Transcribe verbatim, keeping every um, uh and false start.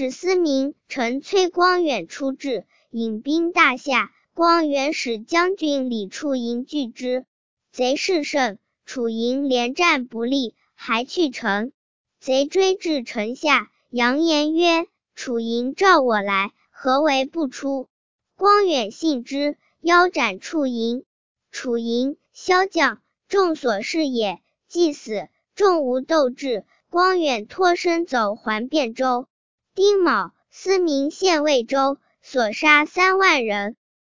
使司明臣崔光远出至，引兵大下。光远使将军李处营拒之，贼势甚，楚营连战不利，还去城。贼追至城下，扬言曰：楚营召我来，何为不出？光远信之，腰斩处营。楚营，骁将，众所是也，既死，众无斗志。光远脱身走还汴州。丁卯，司明陷魏州，所杀三万人。